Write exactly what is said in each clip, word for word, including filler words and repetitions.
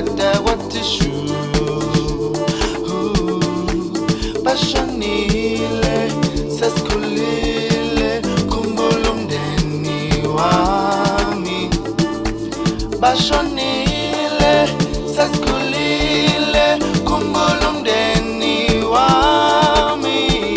tata watishu bashonile sesikhulile khumbula umndeni wami bashonile sesikhulile khumbula umndeni wami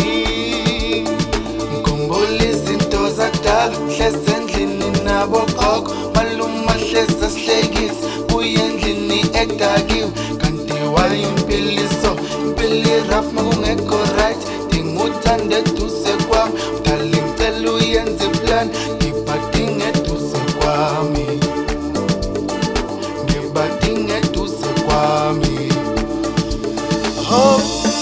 ngikhumbula izinto zakudala hlezi endlini nabo gogo maluma hlezi asihlekisa buye endlini edakiwe kanti wayimpiliso impili raf makungekho right dinguthande eduze kwami udala ngicela uyenze plan ngibadinga eduze kwami ngibadinga eduze kwami oh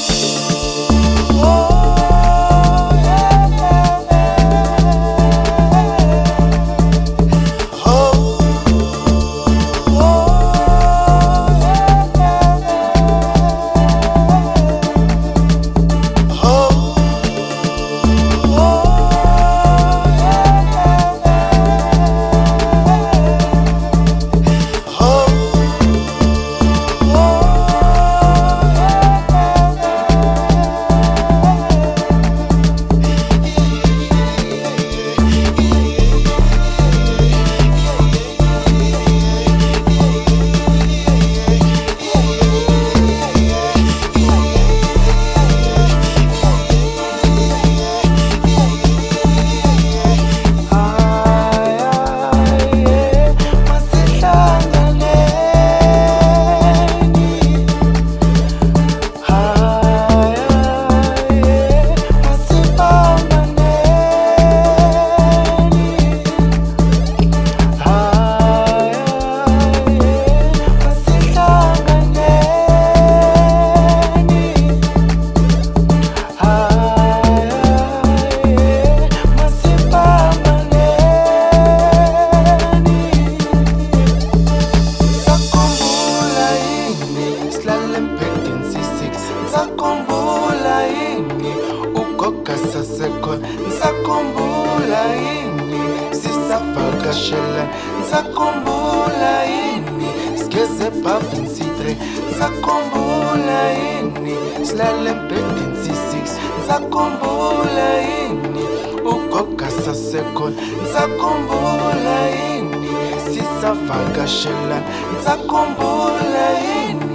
Ngisakhumbula yini ugogo sasekhona ngisakhumbula yini sisavakashela ngisakhumbula yini sigeze ebhavini sitre ngisakhumbula yini silale embhedeni sisix ngisakhumbula yini ugogo sasekhona ngisakhumbula yini sisavakashela ngisakhumbula yini